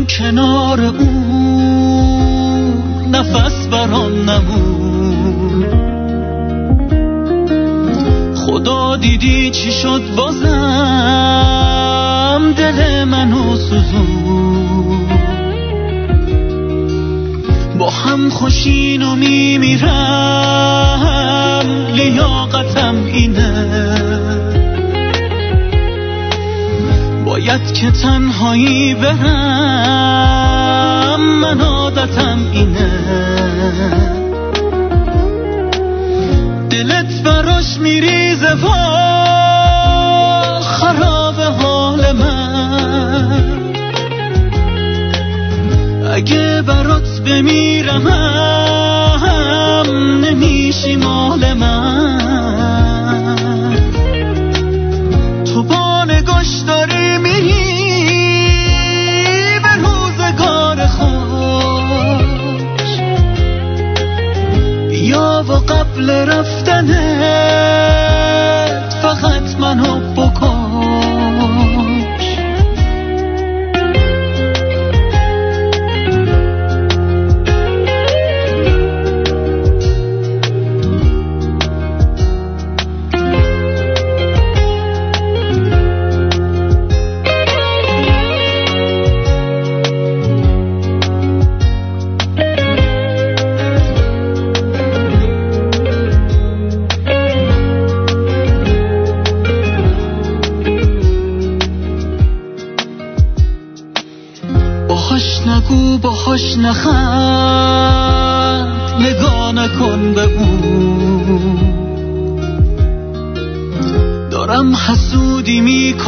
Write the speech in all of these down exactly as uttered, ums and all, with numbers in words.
کنار اون نفس برام نمون. خدا دیدی چی شد بازم دل منو سوزون. با هم خوشین و میمیرم لیاقتم اینه. باید که تنهایی برم من عادتم اینه. دلت براش میریزه و خراب حال من. اگه برات بمیرم هم نمیشی مال من. تو با نگاش داری میری به روزگار خوش. بیا و قبل رفتنت فقط منو بکن. نگو باهاش نخند نگاه نکن به اون. دارم حسودی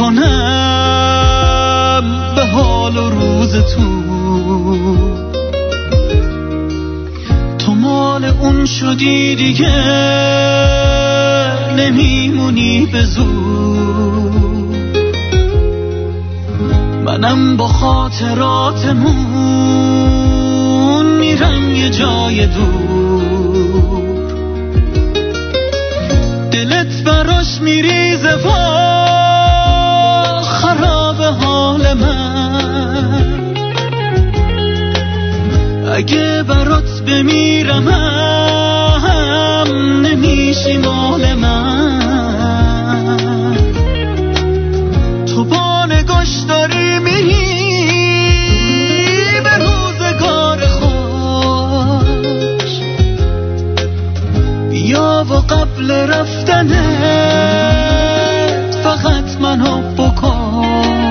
میکنم به حال و روز تو. تو مال اون شدی دیگه نمیمونی به زور. منم با خاطراتمون میرم یه جای دور. دلت براش میریزه و خراب حال من. اگه برات بمیرم هم نمیشی مال من. تو با نگاش داری میری به روزگار خوش. بیا و قبل رفتنت فقط منو بکن.